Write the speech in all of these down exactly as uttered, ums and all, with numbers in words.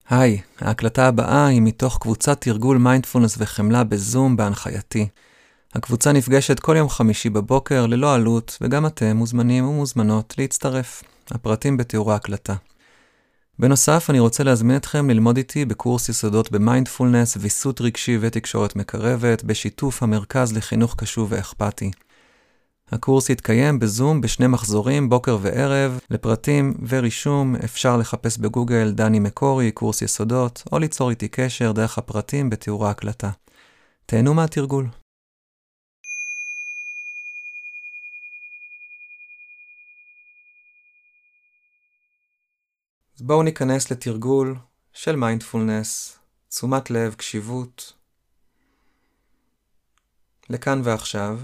היי, ההקלטה הבאה היא מתוך קבוצת תרגול מיינדפולנס וחמלה בזום בהנחייתי. הקבוצה נפגשת כל יום חמישי בבוקר ללא עלות, וגם אתם מוזמנים ומוזמנות להצטרף. הפרטים בתיאור ההקלטה. בנוסף, אני רוצה להזמין אתכם ללמוד איתי בקורס יסודות במיינדפולנס, ויסות רגשי ותקשורת מקרבת, בשיתוף המרכז לחינוך קשוב ואכפתי. הקורס יתקיים בזום בשני מחזורים, בוקר וערב. לפרטים ורישום אפשר לחפש בגוגל דני מקורי, קורס יסודות, או ליצור איתי קשר דרך הפרטים בתיאור ההקלטה. תהנו מהתרגול. אז בואו ניכנס לתרגול של מיינדפולנס, תשומת לב, קשיבות, לכאן ועכשיו.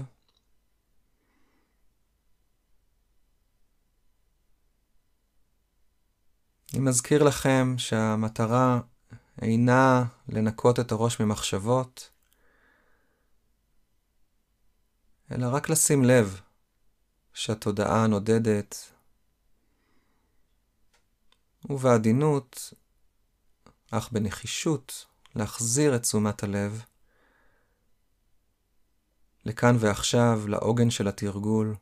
אני מזכיר לכם שהמטרה אינה לנקות את הראש ממחשבות, אלא רק לשים לב שהתודעה נודדת, ובעדינות, אך בנחישות, להחזיר את תשומת הלב לכאן ועכשיו, לעוגן של התרגול.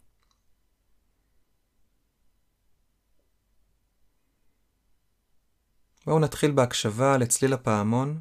בואו נתחיל בהקשבה לצליל הפעמון.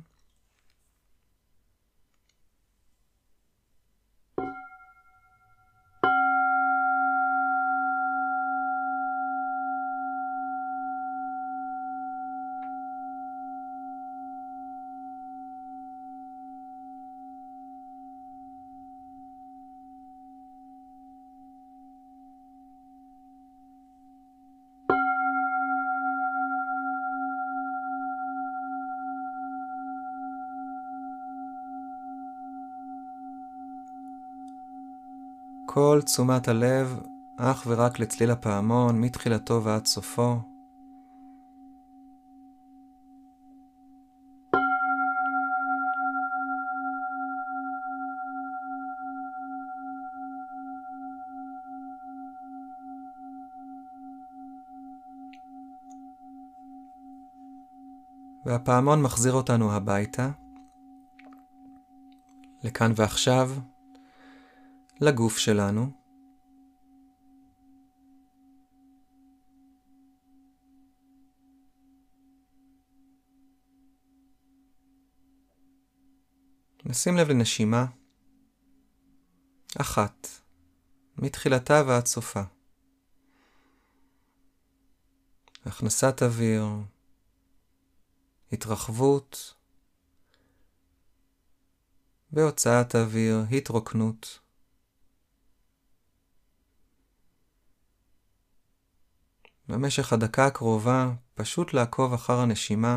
כל תשומת הלב אך ורק לצליל הפעמון מתחילתו ועד סופו. והפעמון מחזיר אותנו הביתה, לכאן ועכשיו, לגוף שלנו. נשים לב לנשימה אחת, מתחילתה ועד סופה. הכנסת אוויר, התרחבות, והוצאת אוויר, התרוקנות. במשך הדקה הקרובה, פשוט לעקוב אחר הנשימה.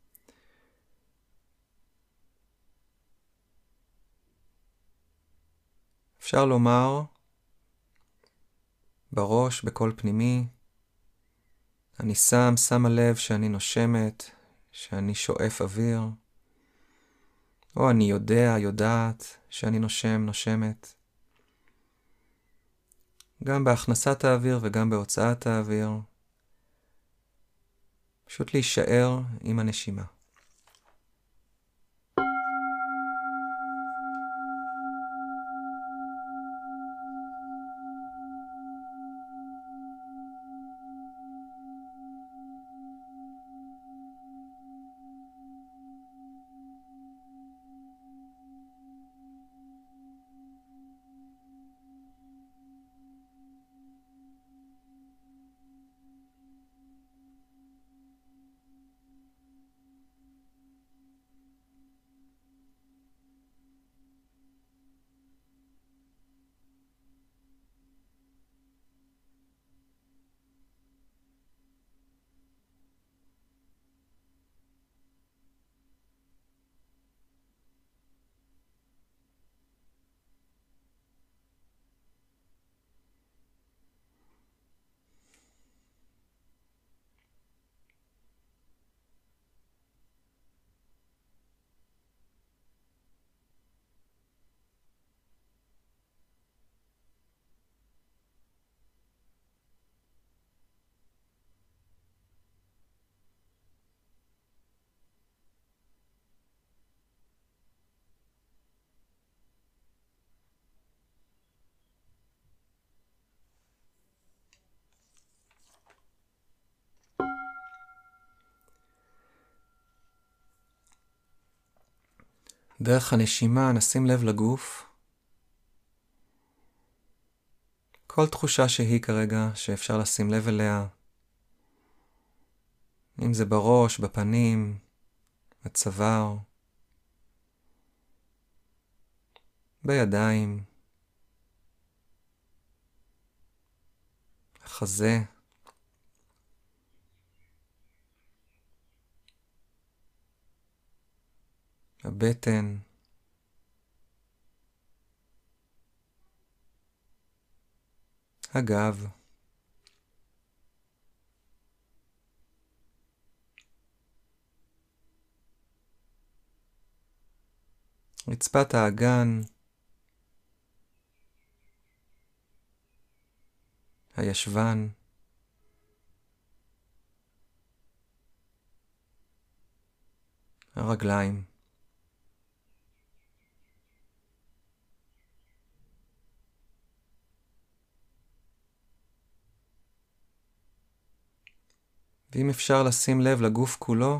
אפשר לומר בראש, בקול פנימי, אני שם, שמה לב שאני נושמת, שאני שואף אוויר, או אני יודע, יודעת שאני נושם, נושמת. גם בהכנסת האוויר וגם בהוצאת האוויר. פשוט להישאר עם הנשימה. דרך הנשימה נשים לב לגוף. כל תחושה שהיא כרגע שאפשר לשים לב אליה. אם זה בראש, בפנים, בצוואר, בידיים, החזה, הבטן, הגב, רצפת האגן, הישבן, הרגליים. ואם אפשר לשים לב לגוף כולו,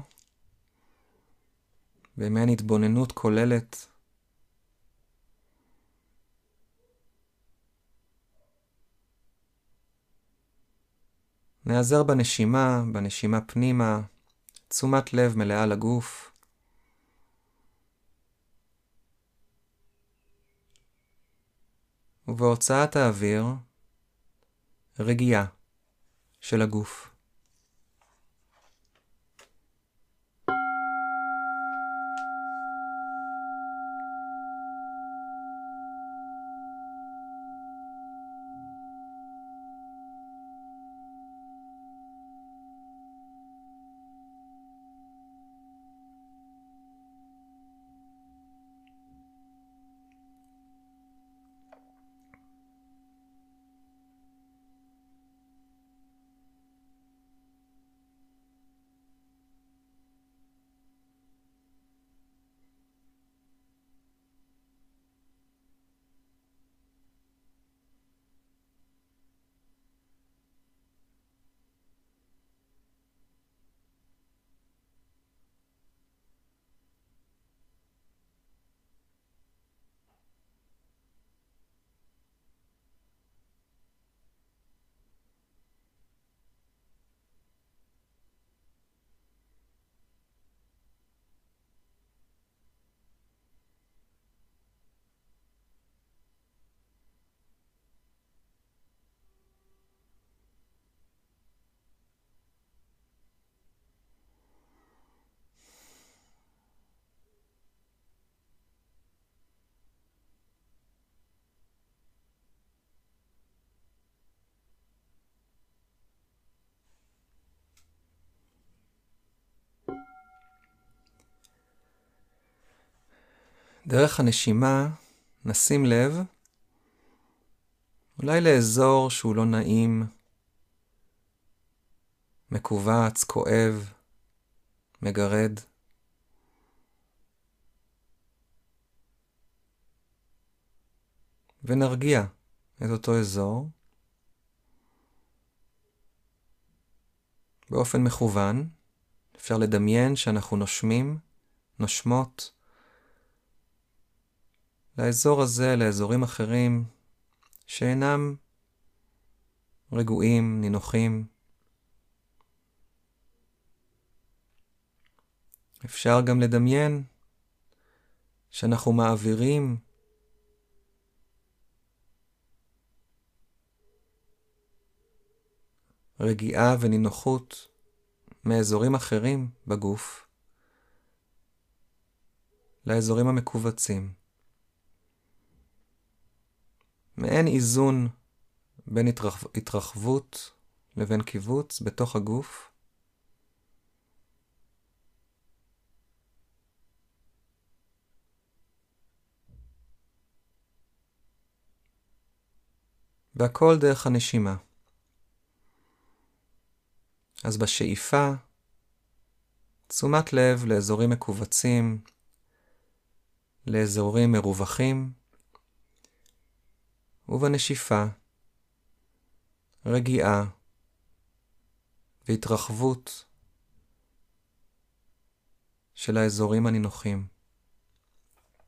במעין התבוננות כוללת, נעזר בנשימה, בנשימה פנימה, תשומת לב מלאה לגוף. ובהוצאת האוויר, רגיעה של הגוף. דרך הנשימה נשים לב אולי לאזור שהוא לא נעים, מקובץ, כואב, מגרד. ונרגיע את אותו אזור באופן מכוון. אפשר לדמיין שאנחנו נושמים, נושמות לאזור הזה, לאזורים אחרים שאינם רגועים, נינוחים. אפשר גם לדמיין שאנחנו מעבירים רגיעה ונינוחות מאזורים אחרים בגוף לאזורים המקובצים. מעין איזון בין התרחב... התרחבות לבין קיבוץ בתוך הגוף. והכל דרך הנשימה. אז בשאיפה, תשומת לב לאזורים מקובצים, לאזורים מרווחים, ובנשיפה, רגיעה והתרחבות של האזורים הנינוחים.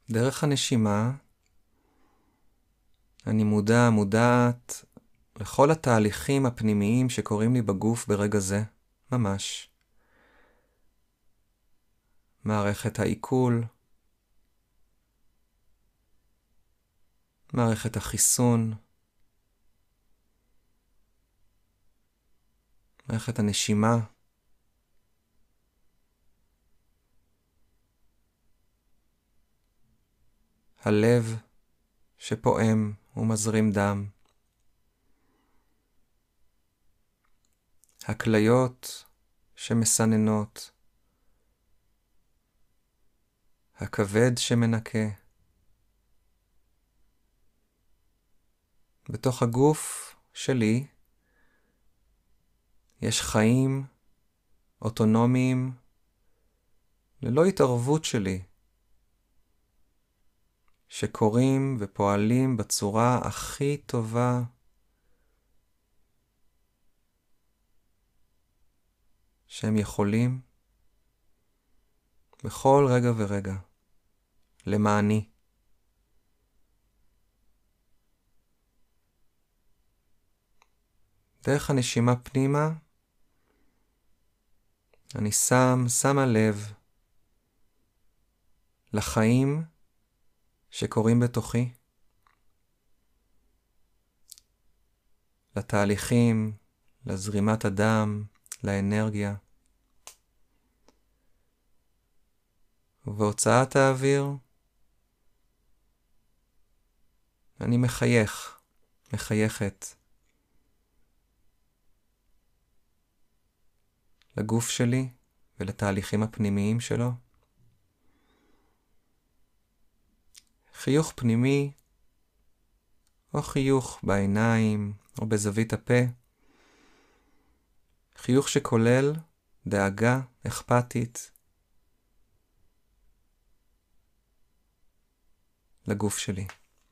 דרך הנשימה אני מודע, מודעת לכל התהליכים הפנימיים שקורים לי בגוף ברגע זה, ממש. מערכת העיכול, מערכת החיסון, מערכת הנשימה, הלב שפועם ומזרים דם, הכליות שמסננות, הכבד שמנקה. בתוך הגוף שלי יש חיים אוטונומיים ללא התערבות שלי, שקורים ופועלים בצורה הכי טובה שהם יכולים בכל רגע ורגע, למעני. דרך הנשימה פנימה, אני שם, שמה לב לחיים שקורים בתוכי, לתהליכים, לזרימת הדם, לאנרגיה. ובהוצאת האוויר, אני מחייך, מחייכת לגוף שלי ולתהליכים הפנימיים שלו. חיוך פנימי, או חיוך בעיניים, או בזווית הפה. חיוך שכולל דאגה אכפתית לגוף שלי.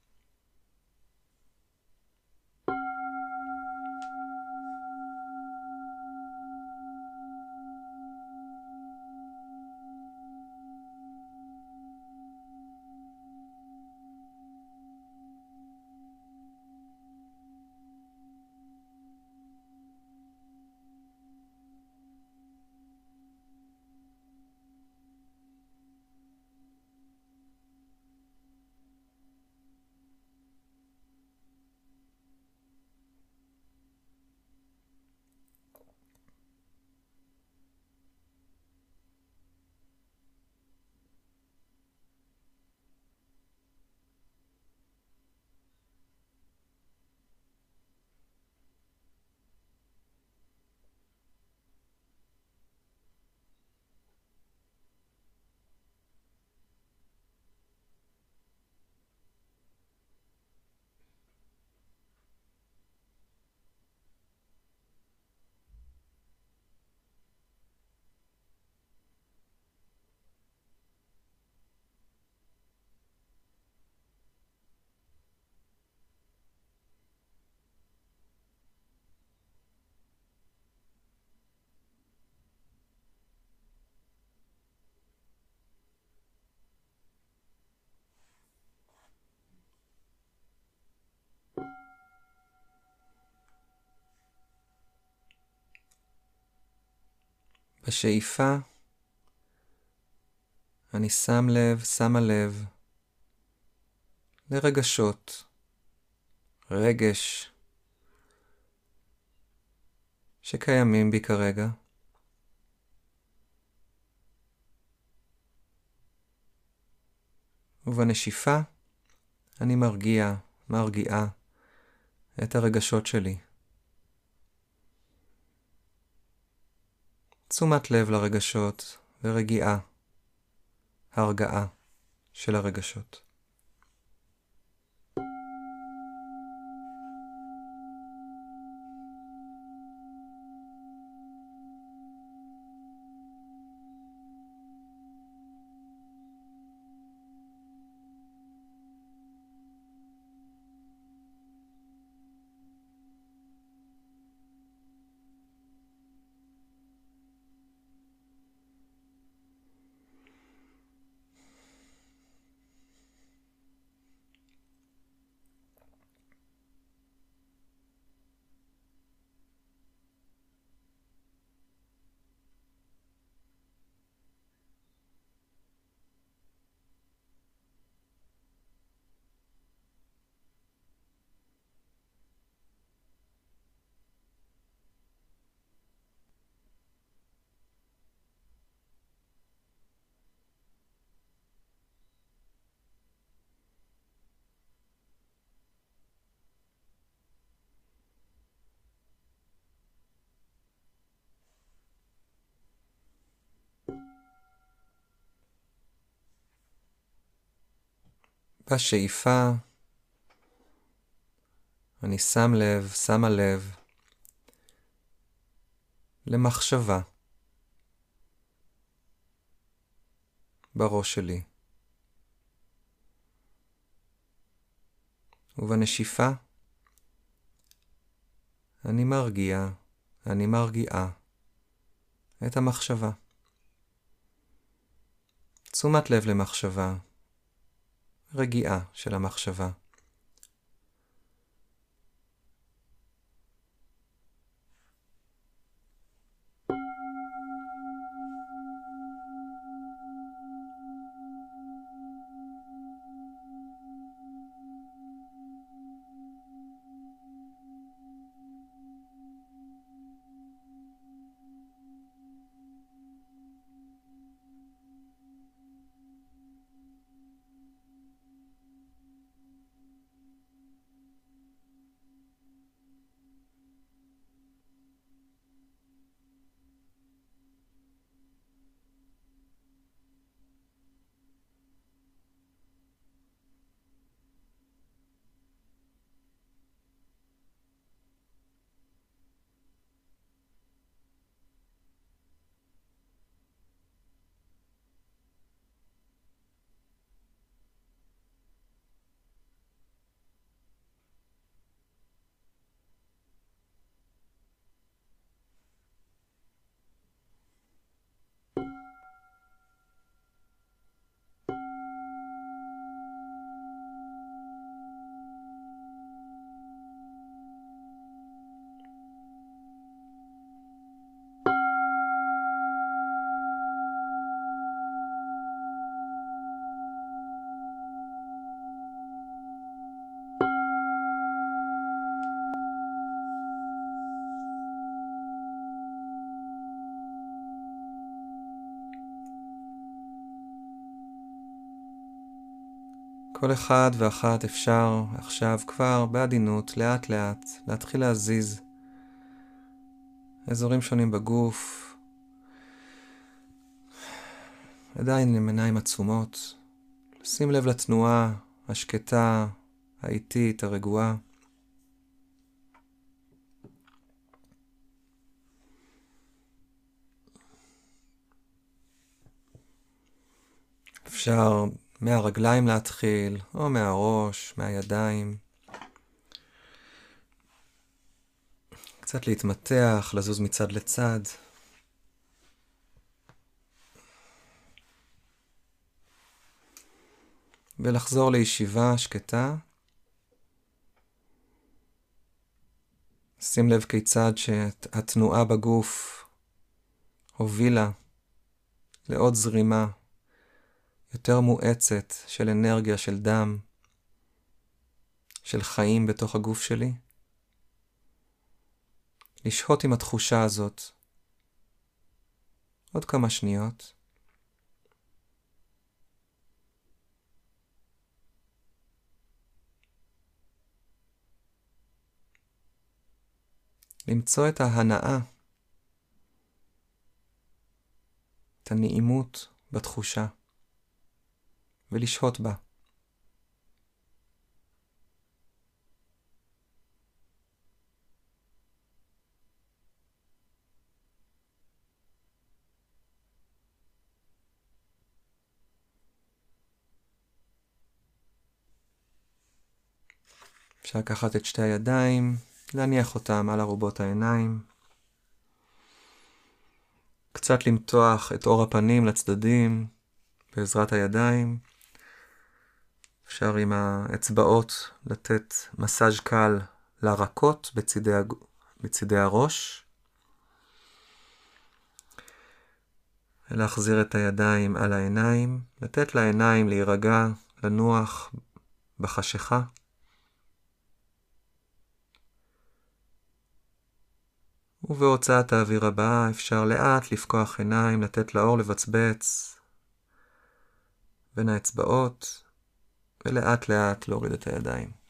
בשאיפה אני שם לב, שמה לב לרגשות, רגש שקיימים בי כרגע. ובנשיפה אני מרגיע, מרגיעה את הרגשות שלי. תשומת לב לרגשות ורגיעה, הרגעה של הרגשות. בשאיפה אני שם לב, שמה לב למחשבה בראש שלי. ובנשיפה אני מרגיע, אני מרגיעה את המחשבה. תשומת לב למחשבה, רגיעה של המחשבה. כל אחד ואחת אפשר עכשיו כבר בעדינות, לאט לאט, להתחיל להזיז אזורים שונים בגוף, עדיין עם עיניים עצומות, שים לב לתנועה השקטה, האיטית, הרגועה. אפשר מהרגליים להתחיל, או מהראש, מהידיים. קצת להתמתח, לזוז מצד לצד. ולחזור לישיבה שקטה. שים לב כיצד שהתנועה בגוף הובילה לעוד זרימה יותר מואצת של אנרגיה, של דם, של חיים בתוך הגוף שלי. לשהות עם התחושה הזאת עוד כמה שניות. למצוא את ההנאה, את הנעימות בתחושה, ולשהות בה. אפשר לקחת את שתי הידיים, להניח אותם על ארובות העיניים. קצת למתוח את אור הפנים לצדדים בעזרת הידיים. אפשר עם האצבעות לתת מסאז' קל לרקות בצידי, הג... בצידי הראש. ולהחזיר את הידיים על העיניים. לתת לעיניים להירגע, לנוח בחשיכה. ובהוצאת האוויר הבאה אפשר לאט לפקוח עיניים, לתת לאור לבצבץ בין האצבעות, ולאט לאט להוריד את הידיים.